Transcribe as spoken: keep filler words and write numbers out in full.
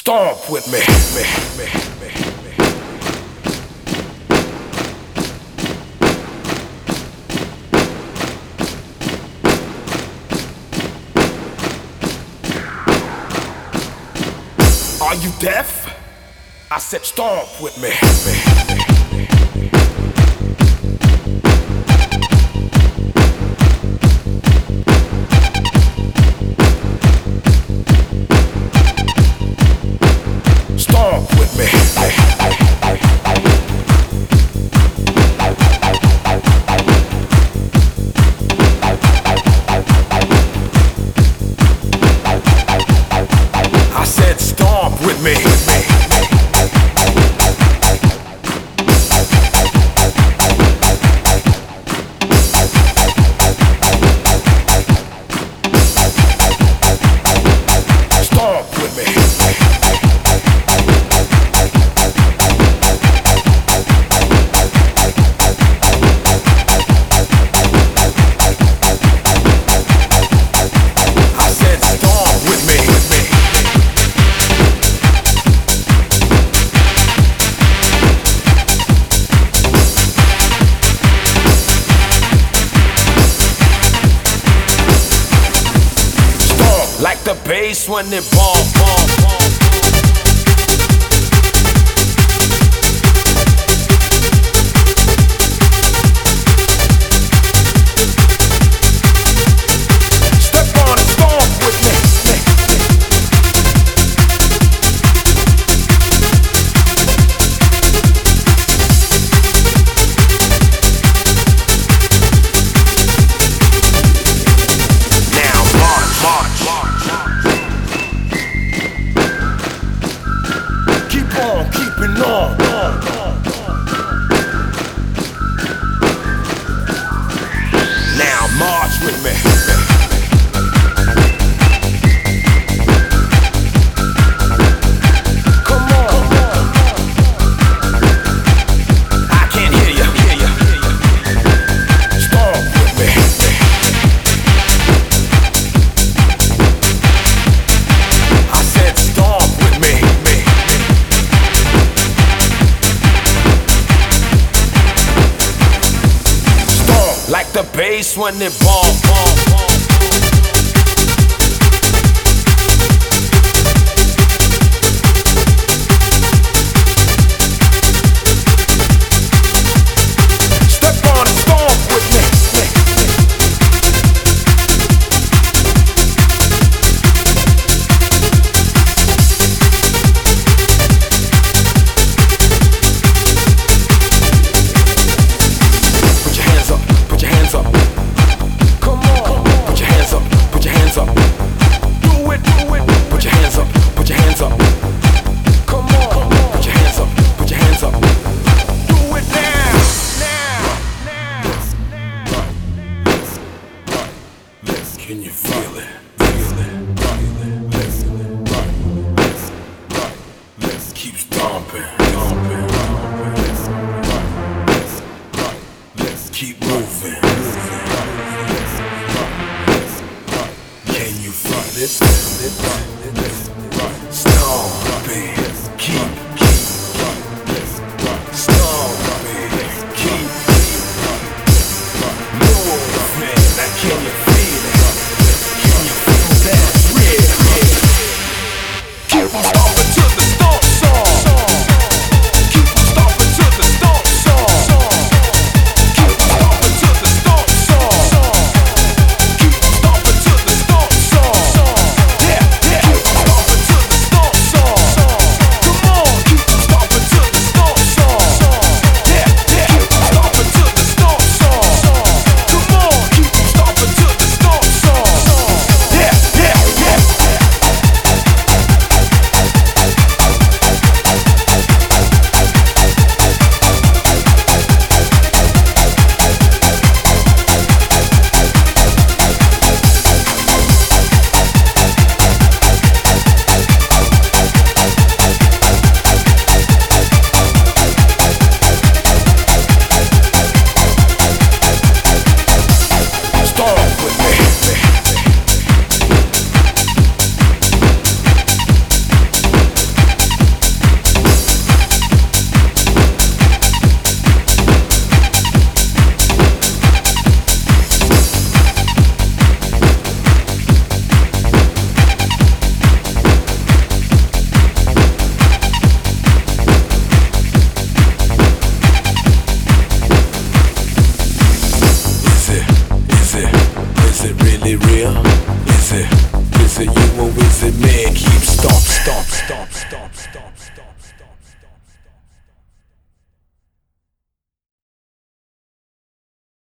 Stomp with me, me, me, me, me. Are you deaf? I said stomp with me, me, me, me. Stomp with me. I said stomp with me. Stomp with me. Like the bass when it bomb, bomb, bomb. Step on and stomp with me. Now march, march, march. Keep on keeping on, on, on, on. Now march with me. Come on, come on. I can't hear you, hear you, hear you. Stomp with me. I said stomp with me. Like the bass when it bomb.